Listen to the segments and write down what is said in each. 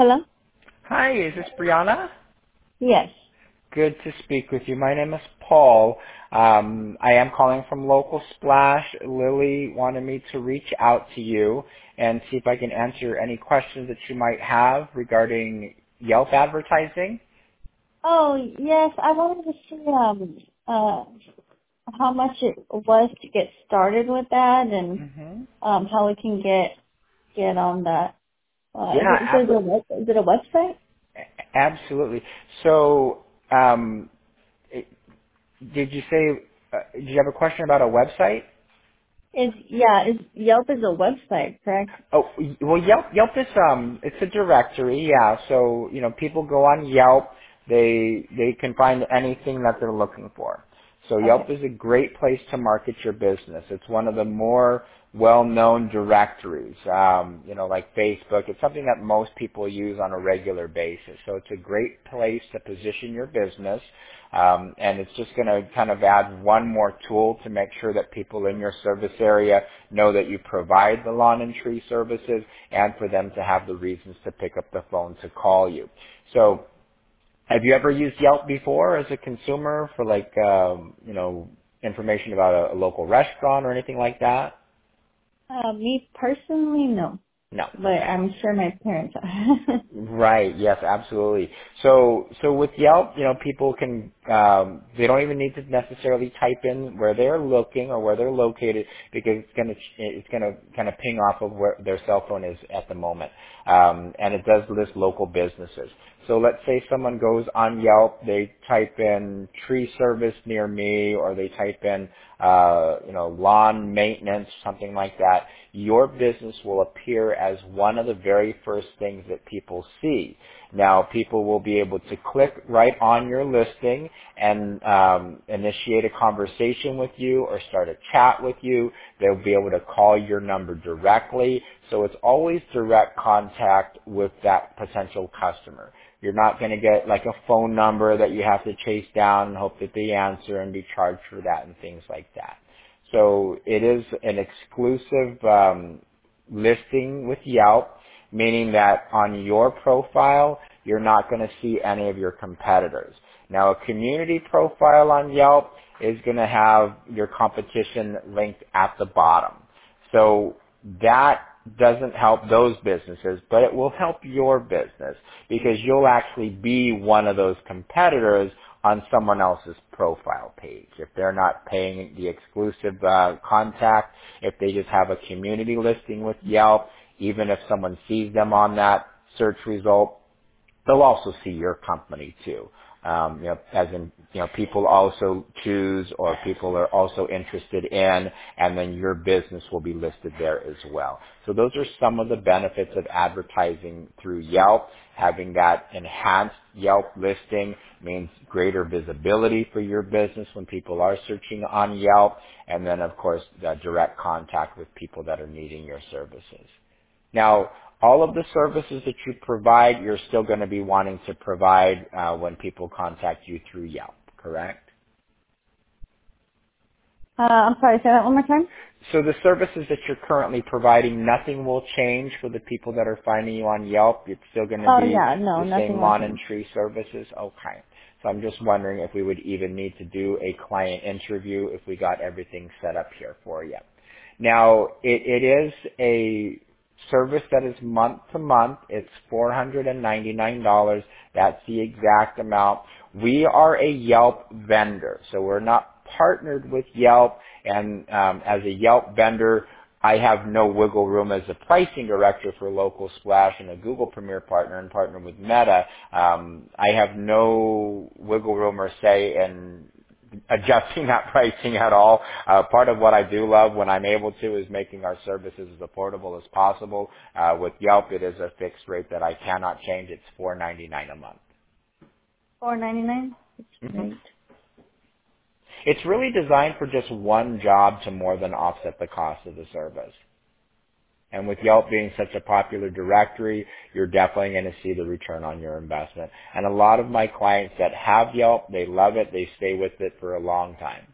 Hello? Hi, is this Brianna? Yes. Good to speak with you. My name is Paul. I am calling from Local Splash. Lily wanted me to reach out to you and see if I can answer any questions that you might have regarding Yelp advertising. Oh, yes. I wanted to see how much it was to get started with that and hmm how we can get on that. Yeah, Is it a website? absolutely. So, it- did you say, did you have a question about a website? Is Yelp is a website, correct? Oh, well, Yelp is it's a directory, yeah. So people go on Yelp, they can find anything that they're looking for. So Yelp Okay. is a great place to market your business. It's one of the more well-known directories, like Facebook. It's something that most people use on a regular basis. So it's a great place to position your business. And it's just going to kind of add one more tool to make sure that people in your service area know that you provide the lawn and tree services and for them to have the reasons to pick up the phone to call you. So have you ever used Yelp before as a consumer for information about a local restaurant or anything like that? Me personally, no, No. but Okay. I'm sure my parents are. Right. Yes, absolutely. So with Yelp, people can, they don't even need to necessarily type in where they're looking or where they're located because it's gonna kind of ping off of where their cell phone is at the moment. And it does list local businesses. So let's say someone goes on Yelp, they type in tree service near me, or they type in, lawn maintenance, something like that. Your business will appear as one of the very first things that people see. Now, people will be able to click right on your listing and initiate a conversation with you or start a chat with you. They'll be able to call your number directly. So it's always direct contact with that potential customer. You're not going to get like a phone number that you have to chase down and hope that they answer and be charged for that and things like that. So it is an exclusive listing with Yelp, meaning that on your profile, you're not going to see any of your competitors. Now, a community profile on Yelp is going to have your competition linked at the bottom. So that doesn't help those businesses, but it will help your business because you'll actually be one of those competitors on someone else's profile page. If they're not paying the exclusive contact, if they just have a community listing with Yelp, even if someone sees them on that search result, they'll also see your company too. As in, people also choose or people are also interested in, and then your business will be listed there as well. So those are some of the benefits of advertising through Yelp. Having that enhanced Yelp listing means greater visibility for your business when people are searching on Yelp, and then of course, direct contact with people that are needing your services. Now, all of the services that you provide, you're still going to be wanting to provide when people contact you through Yelp, correct? I'm sorry, say that one more time. So the services that you're currently providing, nothing will change for the people that are finding you on Yelp. It's still going to Oh be yeah, no, the nothing same will lawn and change. tree services? Okay. So I'm just wondering if we would even need to do a client interview if we got everything set up here for you. Now, it is a service that is month to month. It's $499. That's the exact amount. We are a Yelp vendor, so we're not partnered with Yelp. And as a Yelp vendor, I have no wiggle room as a pricing director for Local Splash and a Google Premier partner and partner with Meta. I have no wiggle room or say in adjusting that pricing at all. Part of what I do love when I'm able to is making our services as affordable as possible. With Yelp, it is a fixed rate that I cannot change. It's $4.99 a month. $4.99. That's hmm great. It's really designed for just one job to more than offset the cost of the service. And with Yelp being such a popular directory, you're definitely going to see the return on your investment. And a lot of my clients that have Yelp, they love it. They stay with it for a long time.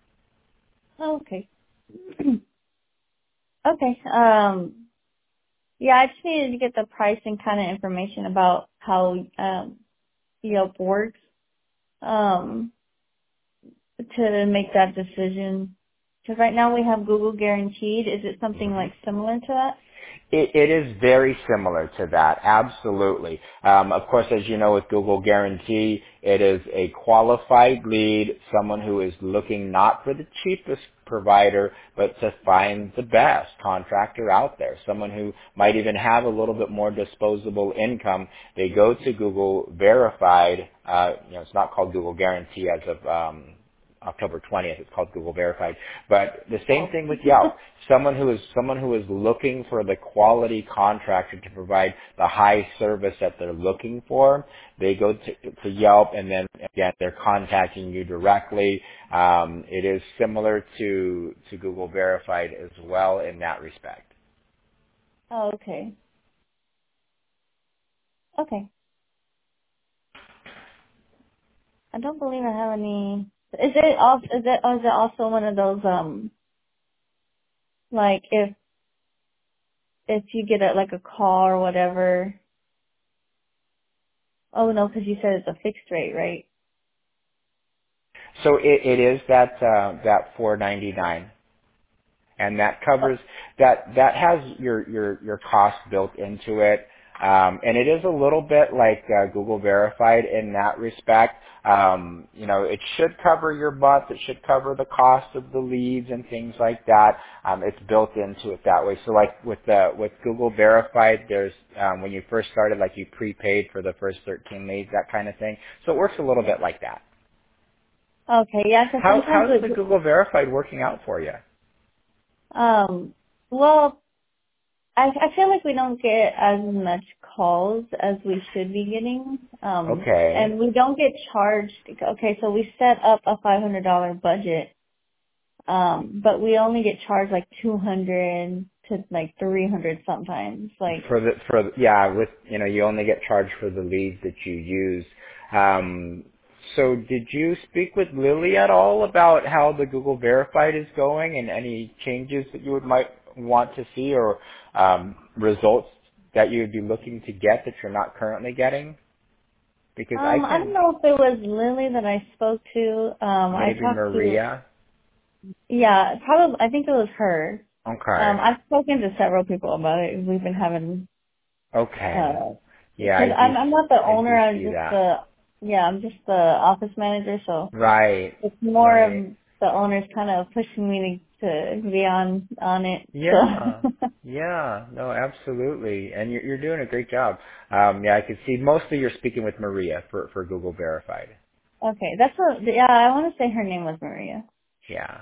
Oh, okay. Okay. Yeah, I just needed to get the price and kind of information about how Yelp works um, to make that decision. Because right now we have Google Guaranteed. Is it something like similar to that? It is very similar to that, absolutely. Of course, as you know, with Google Guarantee, it is a qualified lead, someone who is looking not for the cheapest provider, but to find the best contractor out there, someone who might even have a little bit more disposable income. They go to Google Verified. It's not called Google Guarantee as of October 20th. It's called Google Verified. But the same Oh. thing with Yelp. Someone who is looking for the quality contractor to provide the high service that they're looking for. They go to Yelp, and then again they're contacting you directly. It is similar to Google Verified as well in that respect. Oh, okay. Okay. I don't believe I have any. Is it also one of those like if you get like a call or whatever? Oh no, because you said it's a fixed rate, right? So it is that $4.99. And that covers that has your cost built into it. And it is a little bit like Google Verified in that respect. It should cover your butts. It should cover the cost of the leads and things like that. It's built into it that way. So like with Google Verified, there's when you first started, like you prepaid for the first 13 leads, that kind of thing. So it works a little bit like that. Okay, yeah, because sometimes How's the Google Verified working out for you? well, I feel like we don't get as much calls as we should be getting. Okay. And we don't get charged. Okay, so we set up a $500 budget, but we only get charged like 200 to like 300 sometimes. Like, With you only get charged for the leads that you use. So did you speak with Lily at all about how the Google Verified is going and any changes that you might want to see or results that you would be looking to get that you're not currently getting? Because I I don't can know if it was Lily that I spoke to. I maybe talked to, Maria. yeah, probably, I think it was her. Okay. I've spoken to several people about it. We've been having Okay. Yeah, because I'm not the I owner. do I'm see just that. the yeah. I'm just the office manager. So Right. it's more of Right. the owners kind of pushing me to be on it. Yeah, So yeah, no, absolutely, and you're doing a great job. Yeah, I can see mostly you're speaking with Maria for Google Verified. okay, that's what. Yeah, I want to say her name was Maria. Yeah.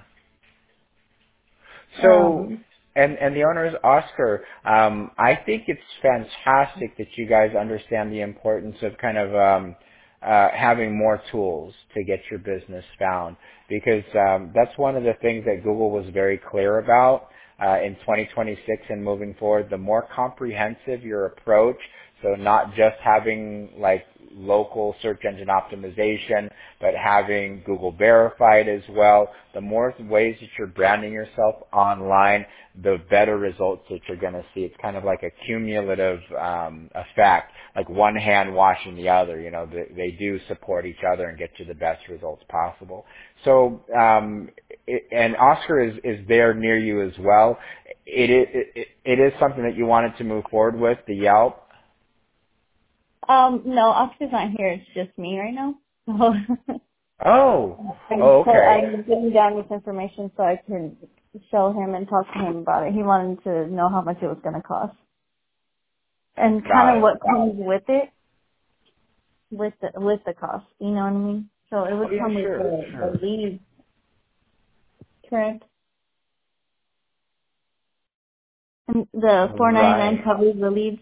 So, Um. and the owner is Oscar. I think it's fantastic that you guys understand the importance of kind of having more tools to get your business found, because that's one of the things that Google was very clear about in 2026 and moving forward. The more comprehensive your approach, so not just having like local search engine optimization, but having Google Verified as well. The more ways that you're branding yourself online, the better results that you're going to see. It's kind of like a cumulative effect, like one hand washing the other. They do support each other and get you the best results possible. So, and Oscar is there near you as well. It is something that you wanted to move forward with, the Yelp. No, Oscar's not here. It's just me right now. So Oh, okay. I'm getting down this information so I can show him and talk to him about it. He wanted to know how much it was going to cost and kind Got of it. what comes with it. With the cost, you know what I mean? So it Oh would yeah, come with sure, the sure. lead, correct? And the $4.99 Right. covers the leads.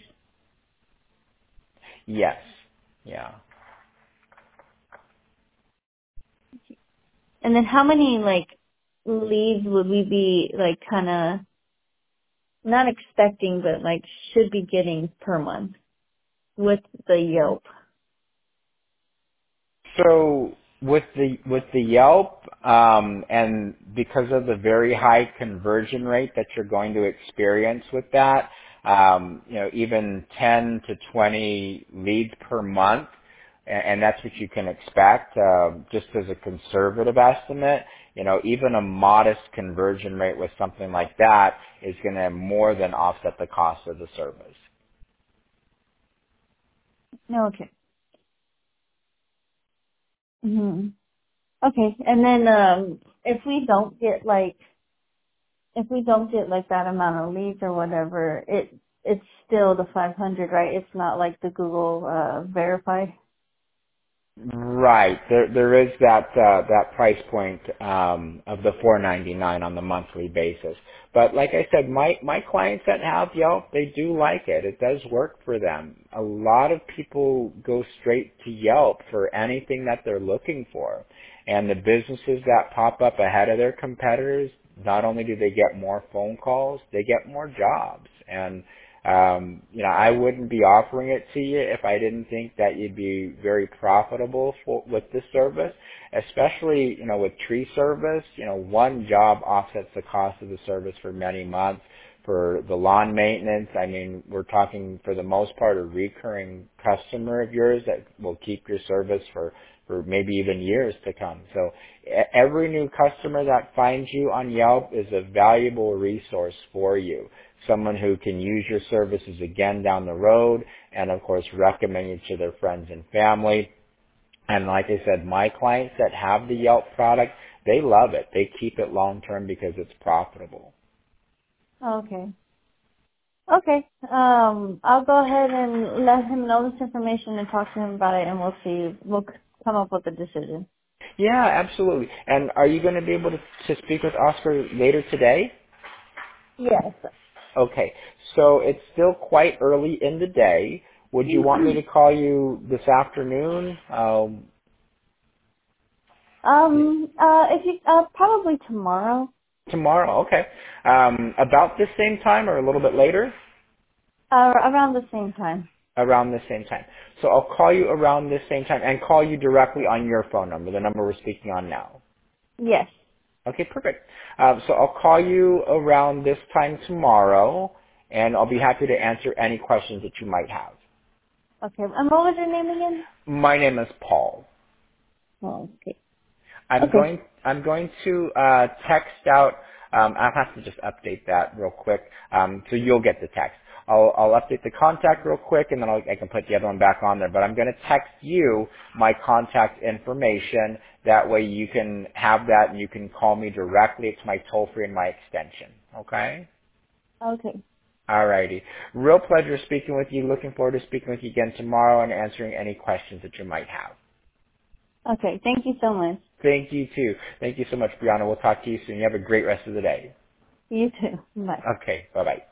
Yes. Yeah. And then how many like leads would we be like kind of not expecting, but like should be getting per month with the Yelp? So with the Yelp, and because of the very high conversion rate that you're going to experience with that, even 10 to 20 leads per month, and that's what you can expect, just as a conservative estimate. Even a modest conversion rate with something like that is going to more than offset the cost of the service. Okay. Hmm. Okay. And then if we don't get like that amount of leads or whatever, it's still the 500, right? It's not like the Google verify. Right. There is that price point of the $4.99 on the monthly basis. But like I said, my clients that have Yelp, they do like it. It does work for them. A lot of people go straight to Yelp for anything that they're looking for. And the businesses that pop up ahead of their competitors, not only do they get more phone calls, they get more jobs. And I wouldn't be offering it to you if I didn't think that you'd be very profitable with this service, especially, with tree service. One job offsets the cost of the service for many months. For the lawn maintenance, I mean, we're talking for the most part a recurring customer of yours that will keep your service for maybe even years to come. So every new customer that finds you on Yelp is a valuable resource for you. Someone who can use your services again down the road, and of course recommend you to their friends and family. And like I said, my clients that have the Yelp product, they love it. They keep it long term because it's profitable. Okay. Okay. I'll go ahead and let him know this information and talk to him about it, and we'll see. We'll come up with a decision. Yeah, absolutely. And are you going to be able to speak with Oscar later today? Yes. Okay, so it's still quite early in the day. Would you want me to call you this afternoon? If you probably tomorrow. Tomorrow, okay. About the same time or a little bit later? Around the same time. Around the same time. So I'll call you around the same time and call you directly on your phone number, the number we're speaking on now. Yes. Okay, perfect. So I'll call you around this time tomorrow, and I'll be happy to answer any questions that you might have. Okay. And what was your name again? My name is Paul. Oh, okay. I'm Okay. going to text out. I'll have to just update that real quick, so you'll get the text. I'll update the contact real quick, and then I can put the other one back on there. But I'm going to text you my contact information. That way you can have that, and you can call me directly. It's my toll free and my extension. Okay. Okay. Alrighty. Real pleasure speaking with you. Looking forward to speaking with you again tomorrow and answering any questions that you might have. Okay. Thank you so much. Thank you too. Thank you so much, Brianna. We'll talk to you soon. You have a great rest of the day. You too. Bye. Okay. Bye bye.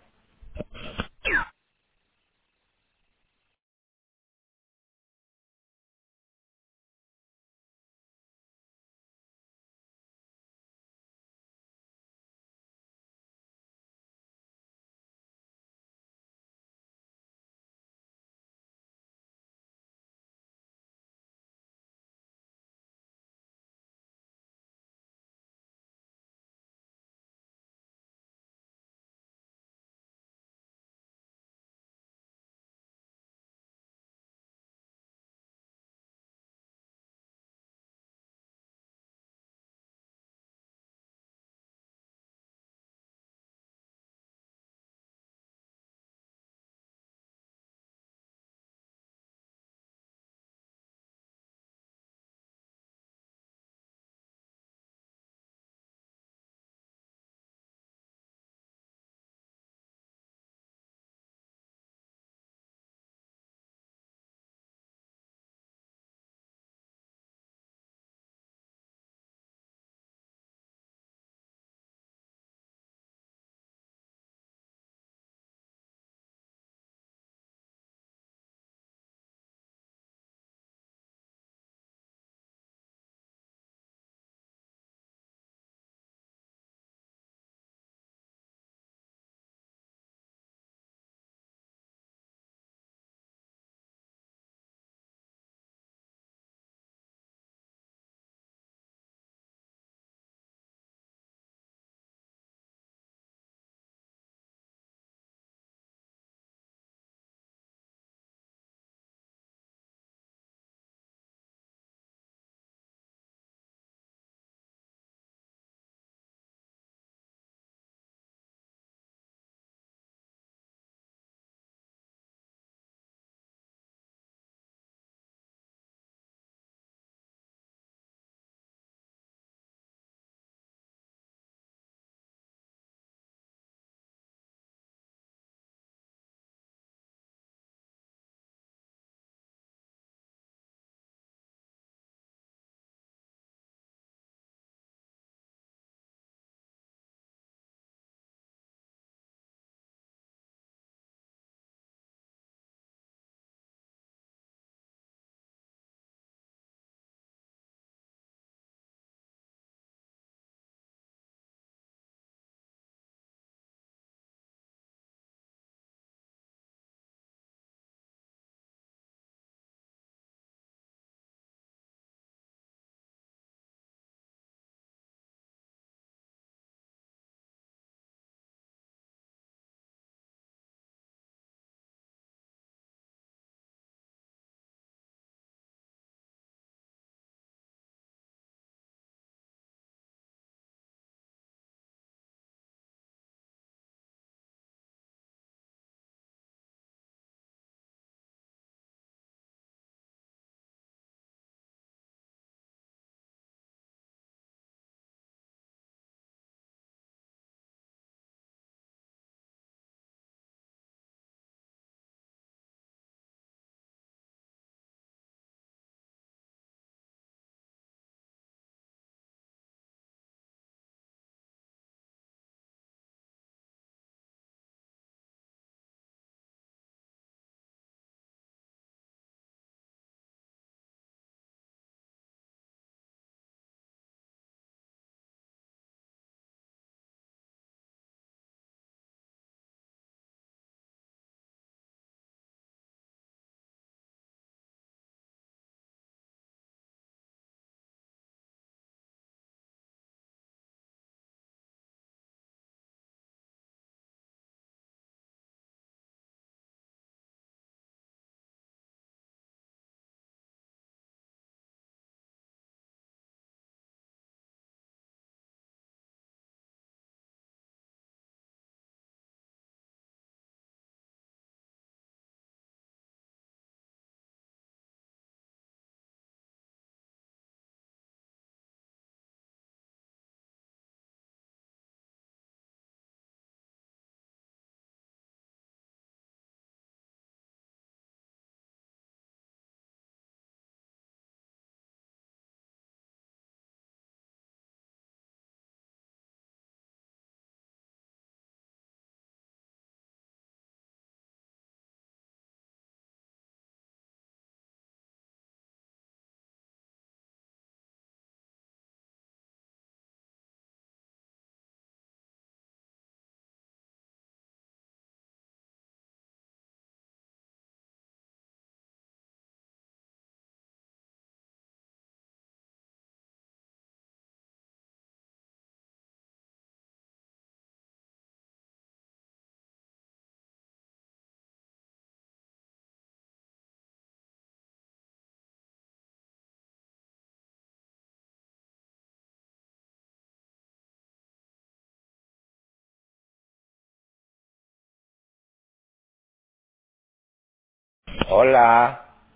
Hola.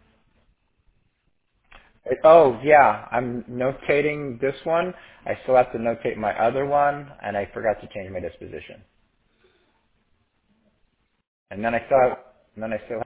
Oh, yeah. I'm notating this one. I still have to notate my other one, and I forgot to change my disposition. And then I still have, and then I still